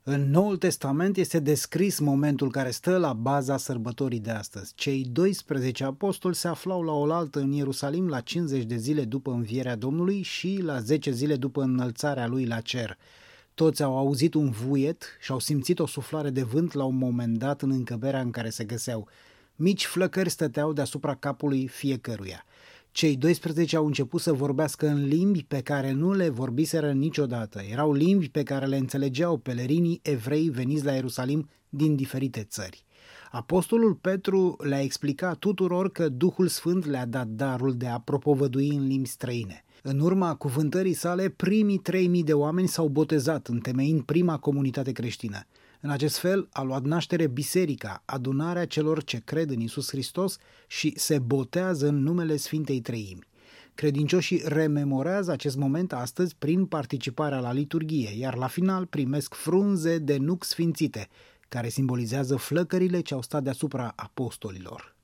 În Noul Testament este descris momentul care stă la baza sărbătorii de astăzi. Cei 12 apostoli se aflau la oaltă în Ierusalim la 50 de zile după învierea Domnului și la 10 zile după înălțarea lui la cer. Toți au auzit un vuiet și au simțit o suflare de vânt la un moment dat în încăperea în care se găseau. Mici flăcări stăteau deasupra capului fiecăruia. Cei 12 au început să vorbească în limbi pe care nu le vorbiseră niciodată. Erau limbi pe care le înțelegeau pelerinii evrei veniți la Ierusalim din diferite țări. Apostolul Petru le-a explicat tuturor că Duhul Sfânt le-a dat darul de a propovădui în limbi străine. În urma cuvântării sale, primii 3000 de oameni s-au botezat, întemeind prima comunitate creștină. În acest fel a luat naștere biserica, adunarea celor ce cred în Iisus Hristos și se botează în numele Sfintei Treimi. Credincioșii rememorează acest moment astăzi prin participarea la liturghie, iar la final primesc frunze de nuc sfințite, care simbolizează flăcările ce au stat deasupra apostolilor.